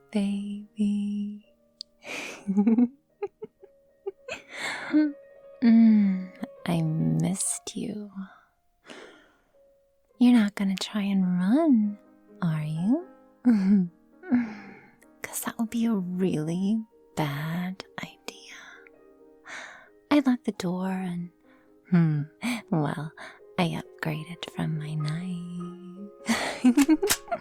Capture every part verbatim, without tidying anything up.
baby. mm, I missed you. You're not gonna try and run, are you? Because that would be a really bad idea. I locked the door and, hmm, well, I upgraded from my knife.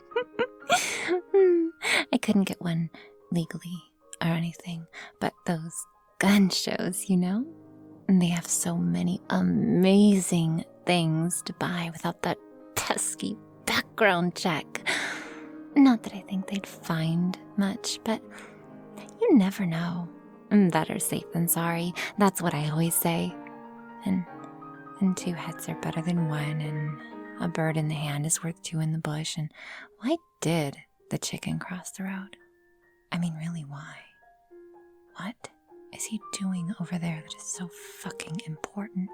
I couldn't get one legally or anything, but those gun shows, you know? And they have so many amazing things to buy without that pesky background check. Not that I think they'd find much, but you never know. Better safe than sorry. That's what I always say. And, and two heads are better than one, and a bird in the hand is worth two in the bush. And why did the chicken cross the road? I mean, really, why? What is he doing over there that is so fucking important?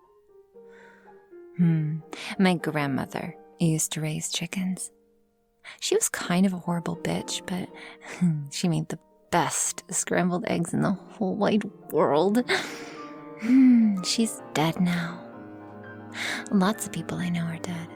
Hmm. My grandmother used to raise chickens. She was kind of a horrible bitch, but she made the best scrambled eggs in the whole wide world. Hmm. She's dead now. Lots of people I know are dead.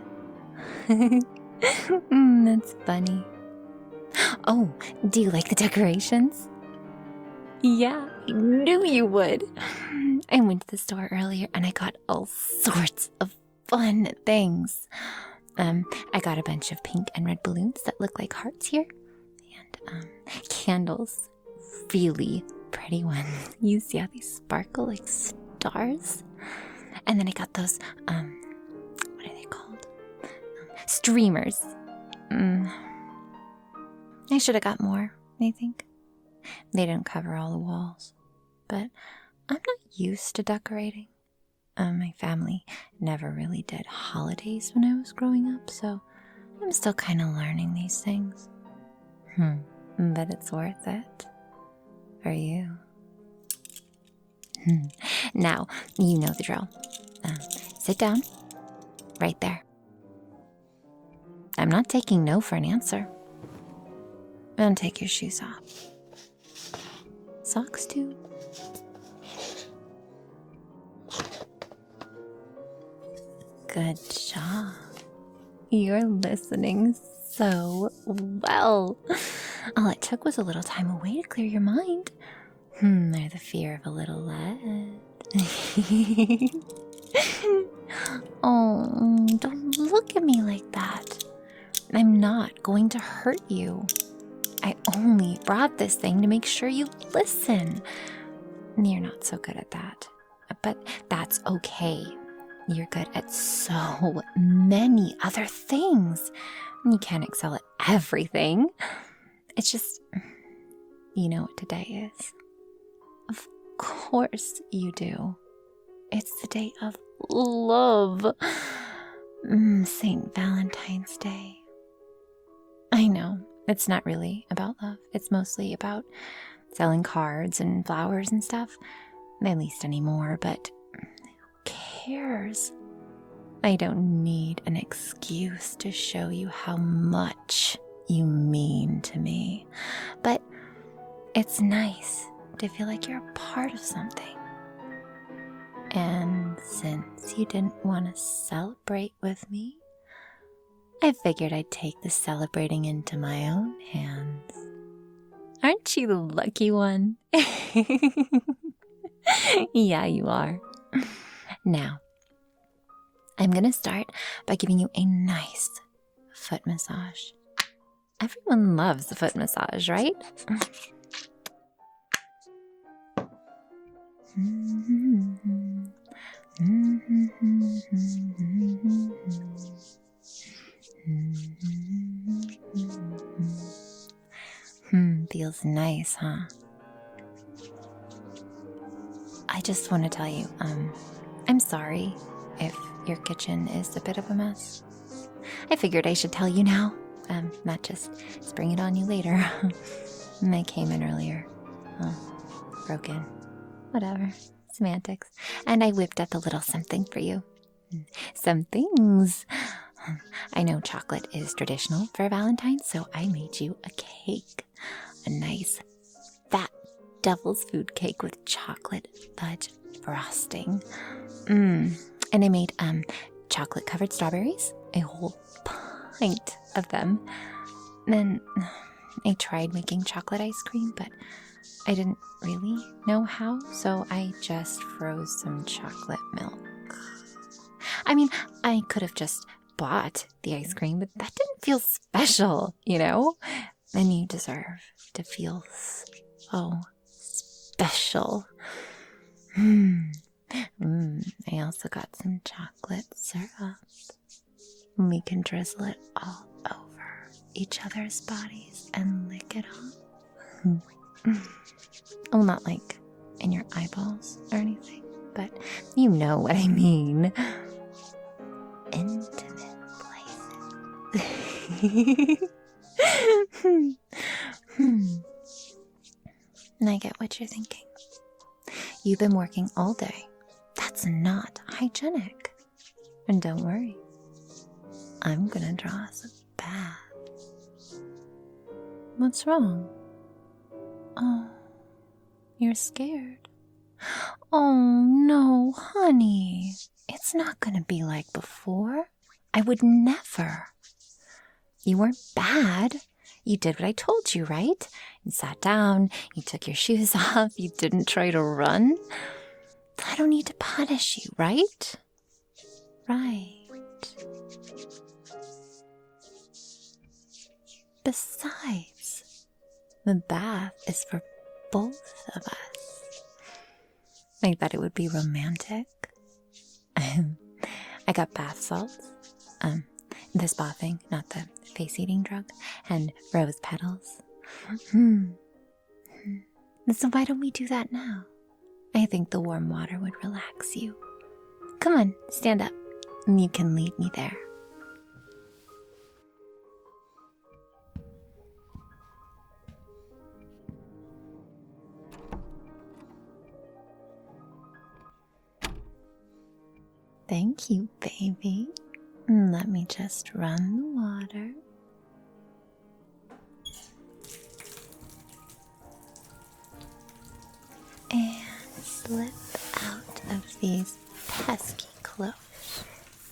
mm, that's funny. Oh, do you like the decorations? Yeah, I knew you would. I went to the store earlier and I got all sorts of fun things. Um, I got a bunch of pink and red balloons that look like hearts here. And um, candles. Really pretty ones. You see how they sparkle like stars? And then I got those, um, what are they called? Um, streamers. Mm. I should have got more, I think. They didn't cover all the walls. But I'm not used to decorating. Um, my family never really did holidays when I was growing up, so I'm still kind of learning these things. Hmm, but it's worth it. For you. Hmm. Now, you know the drill. Um, sit down. Right there. I'm not taking no for an answer. And take your shoes off. Socks too. Good job. You're listening so well. All it took was a little time away to clear your mind. Hmm, or the fear of a little lead. Oh, don't look at me like that. I'm not going to hurt you. I only brought this thing to make sure you listen. You're not so good at that, but that's okay. You're good at so many other things. You can't excel at everything. It's just, you know what today is? Of course you do. It's the day of love. Mm, Saint Valentine's Day. I know, it's not really about love. It's mostly about selling cards and flowers and stuff. At least anymore, but who cares? I don't need an excuse to show you how much you mean to me. But it's nice to feel like you're a part of something. And since you didn't want to celebrate with me, I figured I'd take the celebrating into my own hands. Aren't you the lucky one? Yeah, you are. Now, I'm going to start by giving you a nice foot massage. Everyone loves the foot massage, right? Hmm, feels nice, huh? I just want to tell you, um, I'm sorry if your kitchen is a bit of a mess. I figured I should tell you now, um, not just spring it on you later. And I came in earlier. Oh, broken. Whatever. Semantics. And I whipped up a little something for you. Some things. I know chocolate is traditional for Valentine's, so I made you a cake. nice fat devil's food cake with chocolate fudge frosting. Mmm. And I made um chocolate covered strawberries, a whole pint of them. Then I tried making chocolate ice cream, but I didn't really know how, so I just froze some chocolate milk. I mean, I could have just bought the ice cream, but that didn't feel special, you know? And you deserve to feel so special. Mm. Mm. I also got some chocolate syrup. We can drizzle it all over each other's bodies and lick it off. Well, not like in your eyeballs or anything, but you know what I mean. Intimate places. hmm. And I get what you're thinking. You've been working all day. That's not hygienic. And don't worry, I'm gonna draw us a bath. What's wrong? Oh, you're scared. Oh no, honey. It's not gonna be like before. I would never. You weren't bad. You did what I told you, right? You sat down, you took your shoes off, you didn't try to run. I don't need to punish you, right? Right. Besides, the bath is for both of us. I thought it would be romantic. I got bath salts, um, the spa thing, not the face-eating drug, and rose petals. Hmm. So why don't we do that now? I think the warm water would relax you. Come on, stand up, and you can lead me there. Thank you, baby. Let me just run the water. And slip out of these pesky clothes.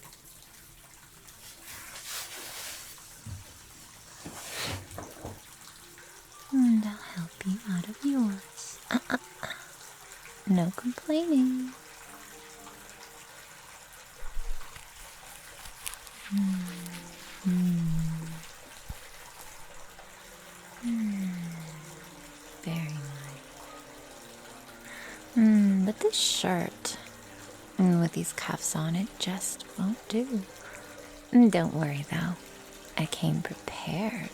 And I'll help you out of yours. Uh-uh. No complaining. Mm. Mm. Very nice. Mm, but this shirt, and with these cuffs on, it just won't do. Don't worry though, I came prepared.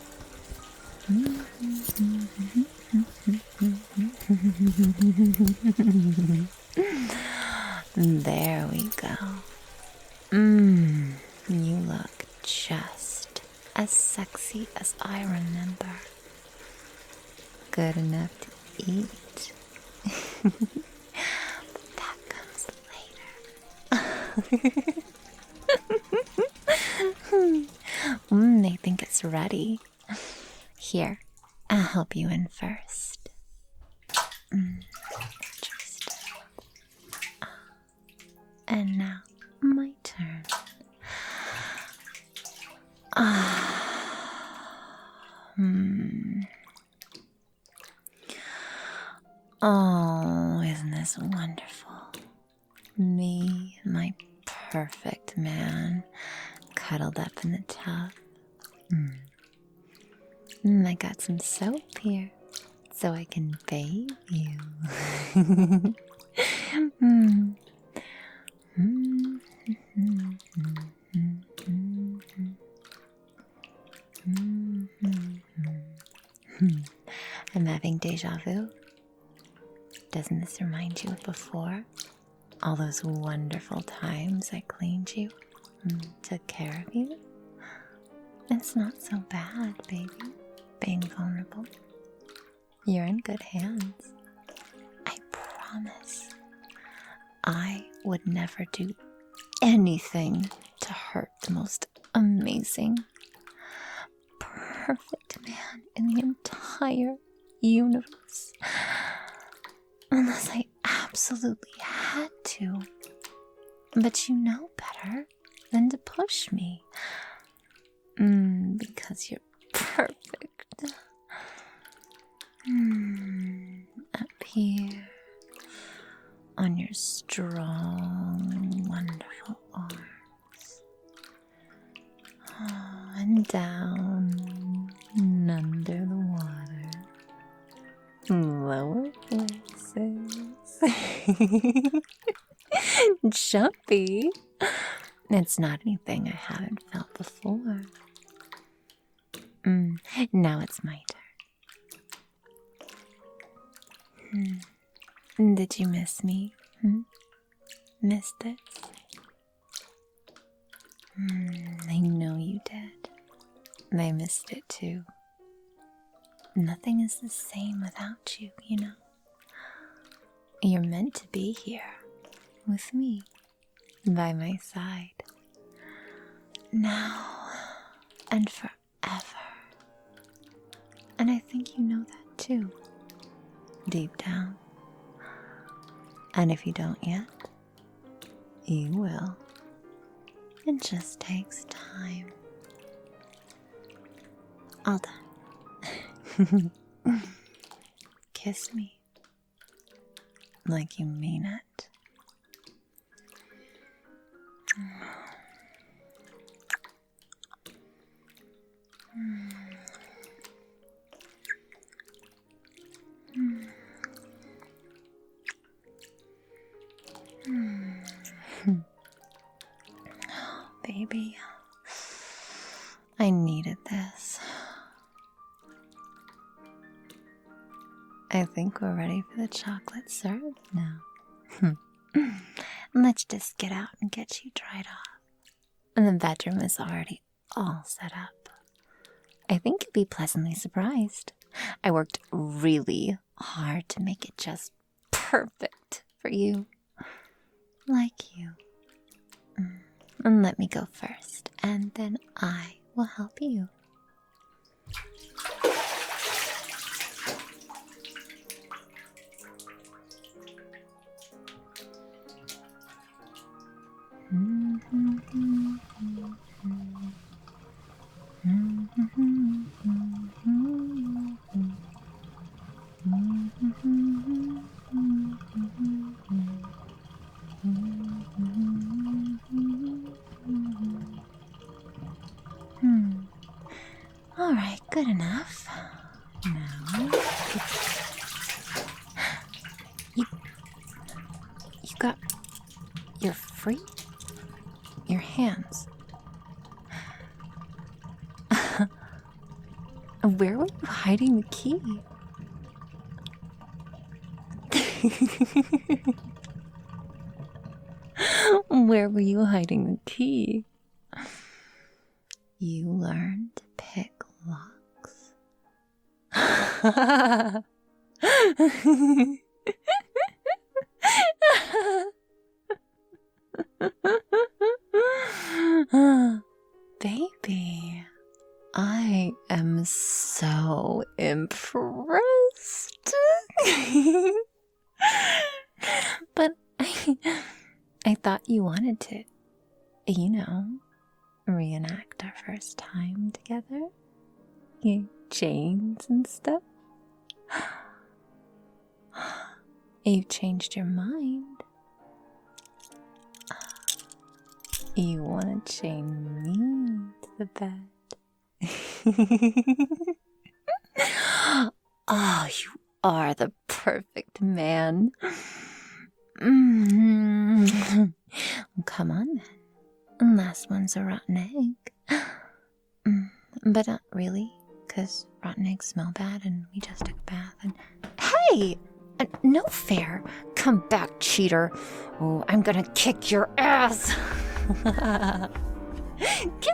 There we go. Mmm, you look just as sexy as I remember. Good enough to eat. But that comes later. mm, they think it's ready. Here, I'll help you in first. Mm, just. And now, my turn. Ah. Hmm. Oh, isn't this wonderful? Me, my perfect man, cuddled up in the tub. Mm. Mm, I got some soap here, so I can bathe you. mm. Mm. Mm. Mm. Mm. Mm. Mm. I'm having deja vu. Doesn't this remind you of before? All those wonderful times I cleaned you, mm, took care of you? It's not so bad, baby, being vulnerable. You're in good hands. I promise. I would never do anything to hurt the most amazing, perfect man in the entire universe. Unless I absolutely had to. But you know better than to push me. Mm, because you're perfect. Mm, up here on your strong, wonderful arms. Oh, and down and under the water. Lower places. Jumpy. It's not anything I haven't felt before. Mm, now it's my turn. Hmm. Did you miss me? Hmm? Miss this? Mm, I know you did. I missed it too. Nothing is the same without you, you know. You're meant to be here with me, by my side. Now and forever. And I think you know that too, deep down. And if you don't yet, you will. It just takes time. All done. Kiss me like you mean it. Oh, baby, I needed this. I think we're ready for the chocolate syrup now. Let's just get out and get you dried off. And the bedroom is already all set up. I think you'll be pleasantly surprised. I worked really hard to make it just perfect for you. Like you. And let me go first, and then I will help you. Hmm. All right, good enough. Now, you, you got, you're free? Your hands. Where were you hiding the key? Where were you hiding the key? You learned to pick locks. Baby, I am so impressed. But I, I thought you wanted to, you know, reenact our first time together. Yeah, chains and stuff. You've changed your mind. You want to chain me to the bed. Oh, you are the perfect man. Mm-hmm. Come on then. Last one's a rotten egg. Mm, but not really, because rotten eggs smell bad and we just took a bath and... Hey! Uh, no fair. Come back, cheater. Oh, I'm gonna kick your ass. Kiss